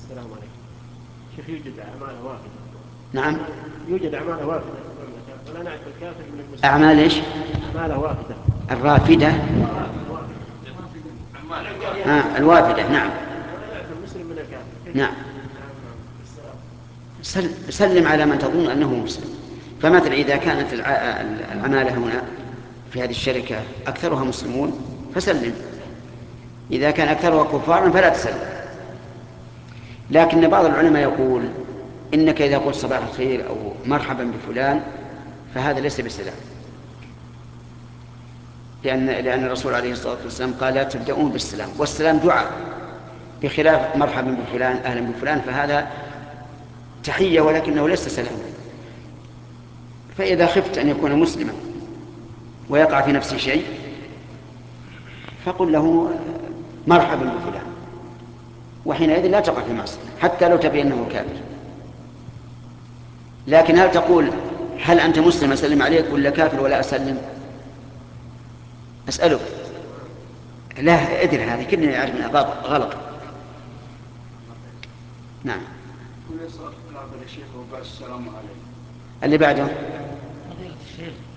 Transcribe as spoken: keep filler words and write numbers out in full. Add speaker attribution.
Speaker 1: السلام عليكم. شيخ يوجد أعمال وافدة.
Speaker 2: نعم.
Speaker 1: يوجد أعمال وافدة في المملكة ولا نعرف الكافر من المسلم.
Speaker 2: أعمال إيش؟
Speaker 1: أعمال وافدة.
Speaker 2: الرافدة. آه الوافدة نعم.
Speaker 1: ولا نعرف المسلم من الكافر.
Speaker 2: نعم. سلم على من تظن أنه مسلم. فمثلا إذا كانت العمالة هنا في هذه الشركة أكثرها مسلمون فسلم، إذا كان أكثرها كفارا فلا تسلم. لكن بعض العلماء يقول إنك إذا قلت صباح الخير أو مرحبا بفلان فهذا ليس بسلام، لأن لأن الرسول عليه الصلاة والسلام قال لا تبدأون بالسلام، والسلام دعاء، بخلاف مرحبا بفلان أهلا بفلان فهذا تحية ولكنه ليس سلاما. فإذا خفت أن يكون مسلما ويقع في نفسه شيء فقل له مرحبا بفلان، وحينئذ لا تقع في معصية حتى لو تبين أنه كافر. لكن هل تقول هل أنت مسلم أسلم عليك ولا كافر ولا أسلم؟ أسألك. لا أدري، هذه كلنا يعرف من غلط. نعم. اللي بعده.